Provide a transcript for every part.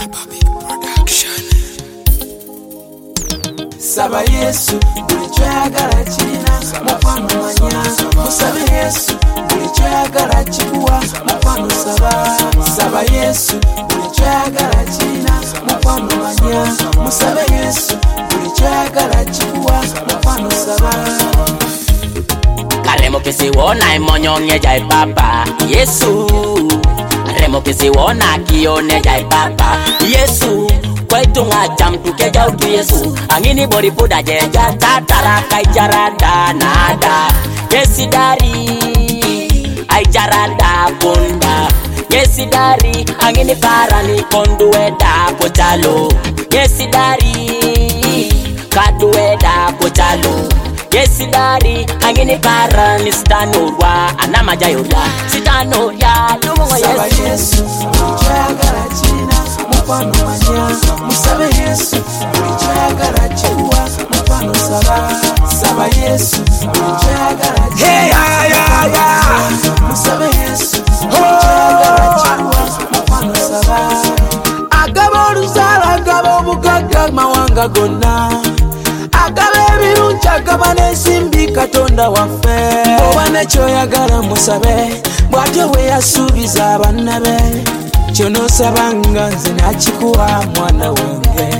Saba Yesu bulichoyagala china mufano manya. Musabe Yesu bulichoyagala chikuwa mufano saba. Saba Yesu bulichoyagala china mufano manya. Musabe Yesu bulichoyagala chikuwa mufano saba. Karemo kisiwona imonyonge jai papa Yesu. Karemo kisiwona kione jai papa Yesu. Kwetu ngacha mtukeja utu Yesu. Angini bori puda jeja tatara kaijarada nada. Yesi dari aijarada kunda. Yesi dari angini parani kondueda kochalo. Yesi dari kadueda kochalo. Yesi dari angini parani sitanurwa anama jayoya. Sitanurya dumungo Yesu. Saba Yesu bulichoyagala china mufano manya. Musabe Yesu bulichoyagala chikuwa mufano saba. Saba Yesu bulichoyagala chikuwa. Musabe Yesu bulichoyagala chikuwa mufano saba. Agaba oluzala agaba obugaga mawanga gonna. Agaba ebirungi agaba n'ensimbi Katonda waffe. Oba nekyoyagala musabe bw'atyo bwe yasuubiza abannabe. Kyonosabanga nze nakikuwa mwana wange.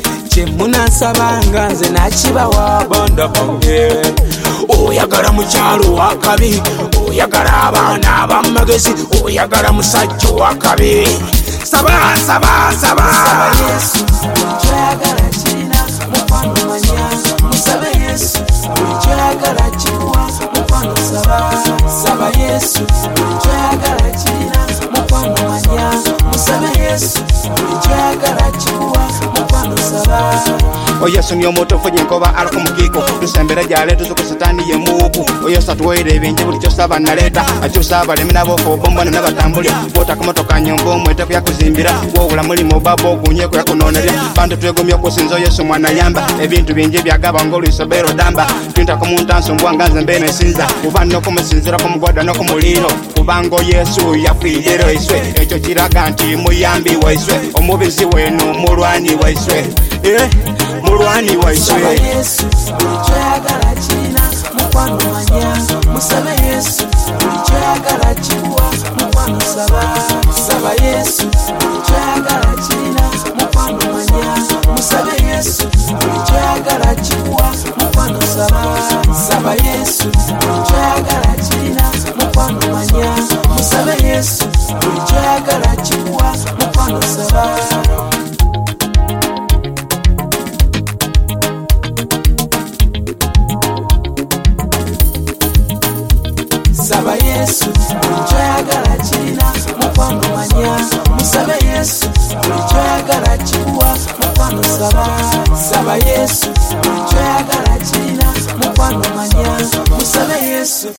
Kyemunasabanga nze nakibawa banda bange. Oyagala mukyalo wakabi, oyagala abaana ab'amagezi, oyagala musajja wakabi. Saba saba saba. Saba Yesu bulichoyagala china mufano manya. Musabe Yesu bulichoyagala chikuwa mufano saba. Saba Yesu bulichoyagala china mufano manya. Musabe Yesu bulichoyagala chikuwa mufano saba. Yesu niyo moto mfunye nkoba aliko mukiko. Tusembera jale tuzuko satani ye muku. Yesu atuwaire ebinje buli kyosaba naleta. Akyusa abalemi n'abofo bombana n'abatambulya. Bwota kumotoka nyombo mwete kuyakuzimbira. Wobula mulimo babo ogunye kuyakunonerya. Bantu twegomya okusinza Yesu mwana yamba. Ebintu binje byagaba ng'oluisobero damba. Twinta ku muntu ansumbuwanga nze mbe nesinza. Kuba n'okumusinzira ku mugwada n'okumuliro. Kubanga Yesu yafiirira iswe. Ekyo kiraga nti muyambi waiswe. Omubizi weno mulwanyi waiswe. Mulwani waiswe. Saba Yesu bulichoyagala china mufano manya. Musabe Yesu bulichoyagala chikuwa mufano saba. Saba Yesu bulichoyagala china mufano manya. Musabe Yesu bulichoyagala chikuwa mufano saba. Saba Yesu bulichoyagala china mufano manya. Musabe Yesu bulichoyagala chikuwa mufano saba. Saba Yesu bulichoyagala china mufano manya. Musabe Yesu bulichoyagala chikuwa mufano saba. Saba Yesu bulichoyagala china mufano manya. Musabe Yesu